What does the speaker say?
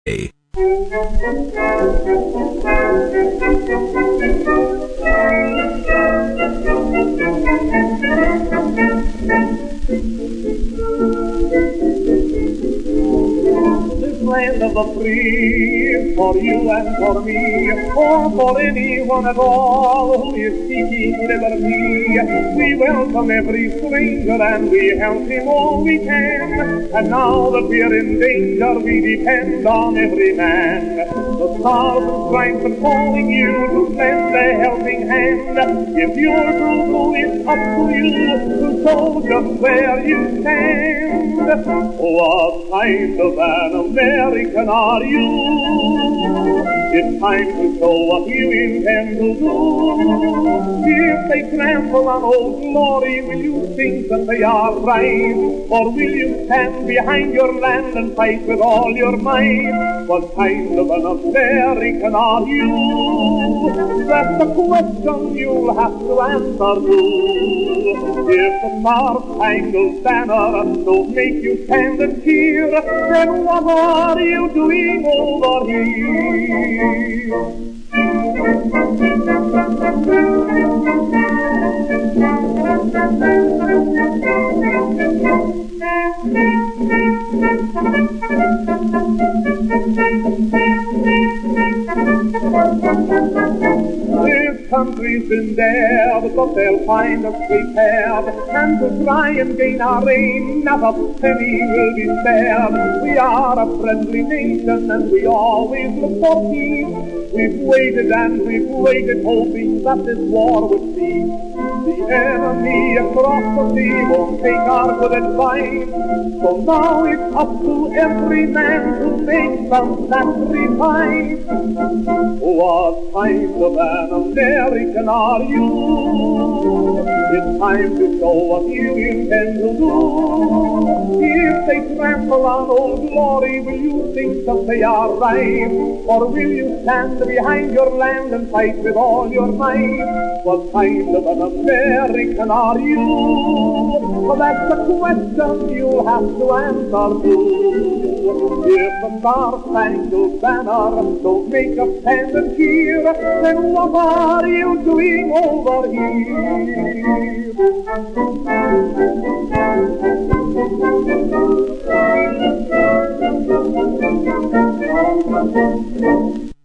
This land of the free, for you and for me, or for anyone at all who is seeking liberty. We welcome every stranger and we help him all we can. And now that we're in danger, we depend on every man. The stars and stripes are calling you to lend a helping hand. If you're true, it's up to you to show just where you stand. What kind of an American are you? It's time to show what you intend to do. If they trample on Old Glory, will you think that they are right? Or will you stand behind your land and fight with all your might? What kind of an American are you? That's the question you'll have to answer to. If the star-spangled banner don't make you stand and cheer, then what are you doing over here? This country's been dared, but they'll find us prepared, and to try and gain our aim, not a penny will be spared. We are a friendly nation, and we always look for peace. We've waited and we've waited, hoping that this war would cease. The enemy across the sea won't take our good advice, so now it's up to every man to make some sacrifice. What kind of an American are you? It's time to show what you intend to do. If they trample on Old Glory, will you think that they are right? Or will you stand behind your land and fight with all your might? What kind of an American are you? Well, that's the question you'll have to answer to. If the star-spangled banner don't make a stand and cheer, then what are you doing over here?